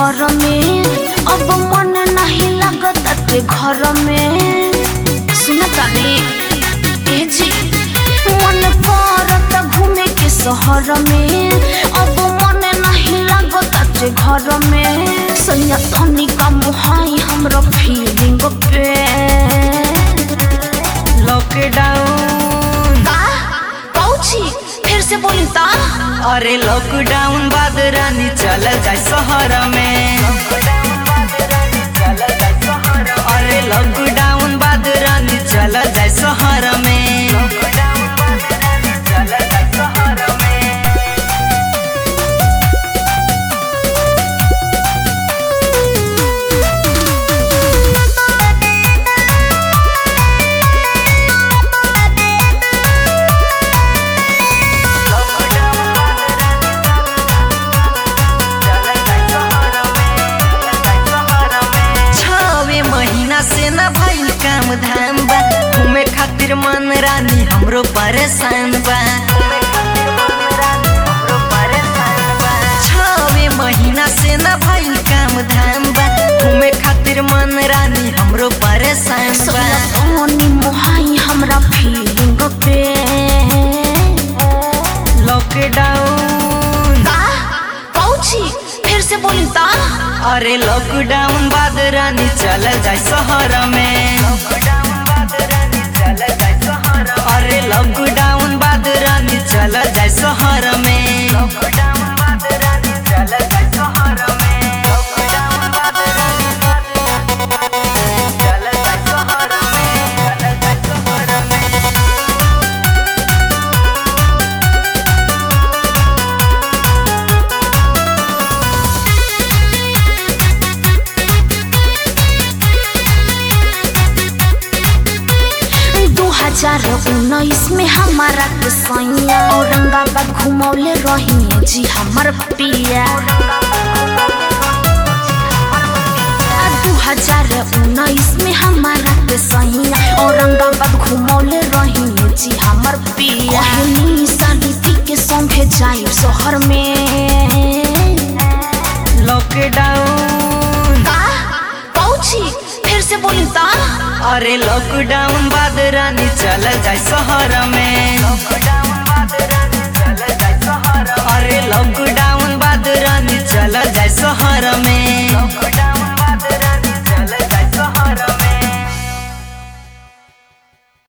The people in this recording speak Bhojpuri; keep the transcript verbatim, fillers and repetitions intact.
शहर में अब मन नहीं लगत ते घर में। सुन तानी ए जी मन करत घूमे के शहर में अब मन नहीं लगत ते घर में। सैया धनी का मुहाई हमरा फीलिंग पे लॉकडाउन का कौची फिर से बोली ता। अरे लॉकडाउन बाद रानी चल जाए शहर में। अरे लॉकडाउन बाद रानी चल जाए शहर में। से न भइल काम धाम बा घूमे खातिर मन रानी हमरो परेशान बा। छवे महीना से न भइल काम धाम बा घूमे खातिर मन रानी हमरो परेशान बा। धनी मुहाई हमरा फीलिंग पे लॉकडाउन का कौची फिर से बोली ता। अरे लॉकडाउन बाद रानी चल जाए शहर में। अरे लॉकडाउन बाद रानी चल जाए शहर में। हजार उन्नीस में हमारा के सैया औरंगाबाद घुमौले रही जी हमर पिया। दो हजार उन्नीस में हमारा के सैया औरंगाबाद घुमौले रही जी हमर पिया। साली पी के संगे जाए शहर में। लॉकडाउन का कौची फिर से बोली ता। अरे लॉकडाउन बाद रानी चल जाए शहर में।